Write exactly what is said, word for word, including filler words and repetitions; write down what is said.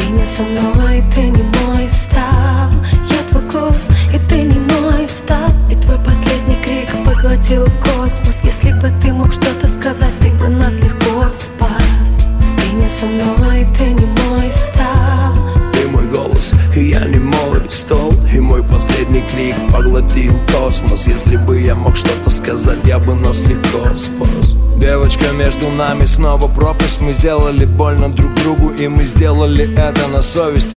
не со мной, ты не мой стал. Я твой голос, и ты не мой стал. И твой последний крик поглотил космос. Если бы ты мог что-то сказать, ты бы нас легко спас. Ты не со мной, ты не мой стал. Ты мой голос, и я не мой стол. И мой последний крик поглотил космос. Если бы я мог что-то сказать, я бы нас легко спас. Девочка, между нами снова пропасть. Мы сделали больно друг другу, и мы сделали это на совесть.